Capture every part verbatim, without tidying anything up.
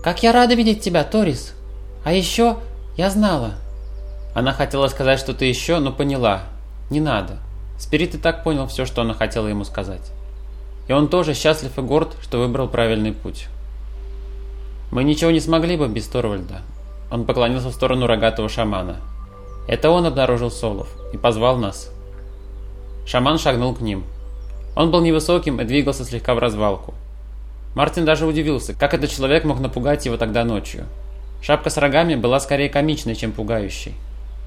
«Как я рада видеть тебя, Торис! А еще я знала!» Она хотела сказать что-то еще, но поняла. Не надо. Спирит и так понял все, что она хотела ему сказать. И он тоже счастлив и горд, что выбрал правильный путь. «Мы ничего не смогли бы без Торвальда». Он поклонился в сторону рогатого шамана. Это он обнаружил Солов и позвал нас. Шаман шагнул к ним. Он был невысоким и двигался слегка в развалку. Мартин даже удивился, как этот человек мог напугать его тогда ночью. Шапка с рогами была скорее комичной, чем пугающей.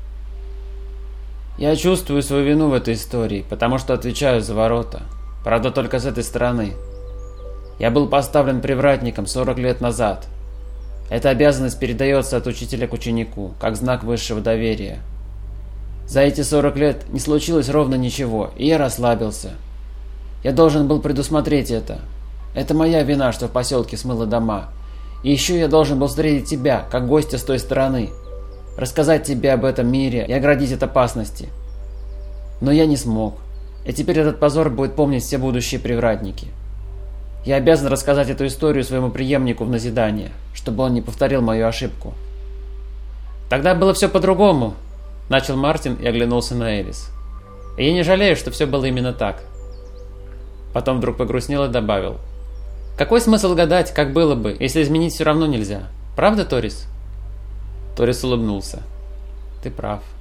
«Я чувствую свою вину в этой истории, потому что отвечаю за ворота. Правда, только с этой стороны. Я был поставлен привратником сорок лет назад. Эта обязанность передается от учителя к ученику, как знак высшего доверия. За эти сорок лет не случилось ровно ничего, и я расслабился. Я должен был предусмотреть это. Это моя вина, что в поселке смыло дома. И еще я должен был встретить тебя, как гостя с той стороны, рассказать тебе об этом мире и оградить от опасности. Но я не смог. И теперь этот позор будет помнить все будущие привратники. Я обязан рассказать эту историю своему преемнику в назидание, чтобы он не повторил мою ошибку». «Тогда было все по-другому», — начал Мартин и оглянулся на Элис. «И я не жалею, что все было именно так». Потом вдруг погрустнел и добавил: «Какой смысл гадать, как было бы, если изменить все равно нельзя? Правда, Торис?» Торис улыбнулся. «Ты прав».